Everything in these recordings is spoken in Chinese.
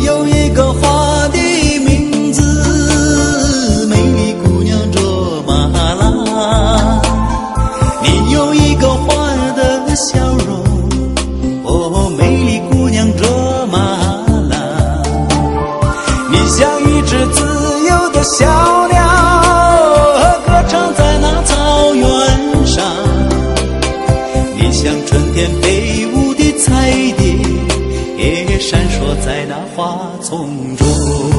有一个花的名字，美丽姑娘卓玛拉。你有一个花儿的笑容，哦，美丽姑娘卓玛拉。你像一只自由的小鸟，歌唱在那草原上。你像春天飞舞的彩蝶，也闪烁在那花丛中。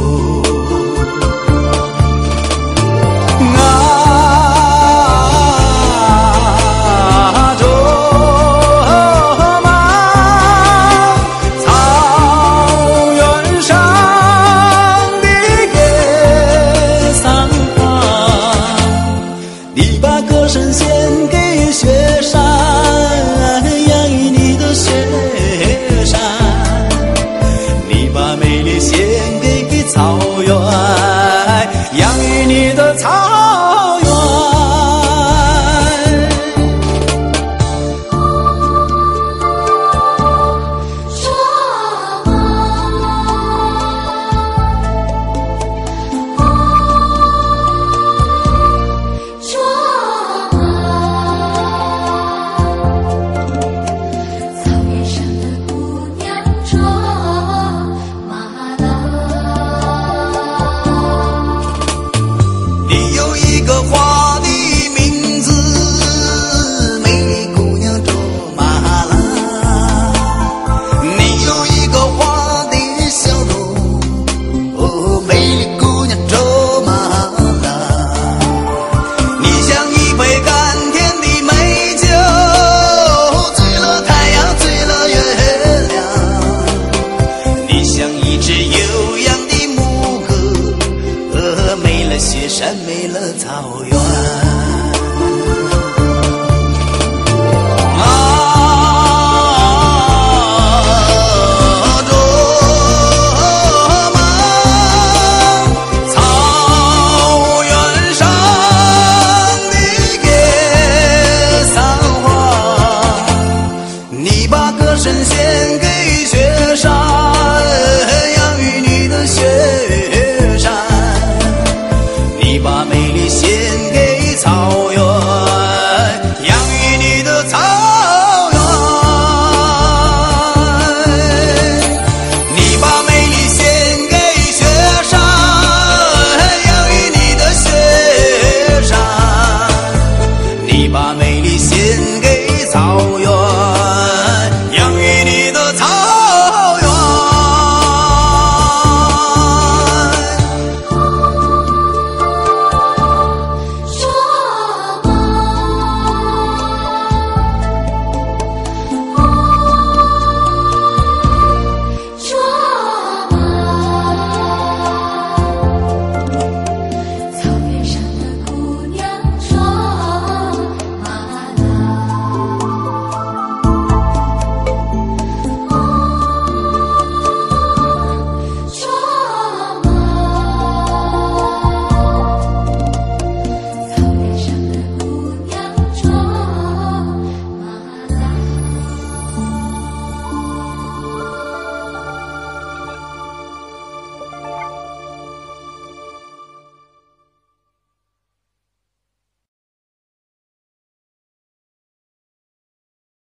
你把歌声献给雪山，养育你的雪山。你把美丽献给草原，养育你的草原。你有一个花的名字，美丽姑娘卓玛拉。你有一个花的笑容，哦，美丽姑娘卓玛拉。你像一杯甘甜的美酒，醉了太阳，醉了月亮。你像一只悠扬的牧歌，没了雪山，没了草原。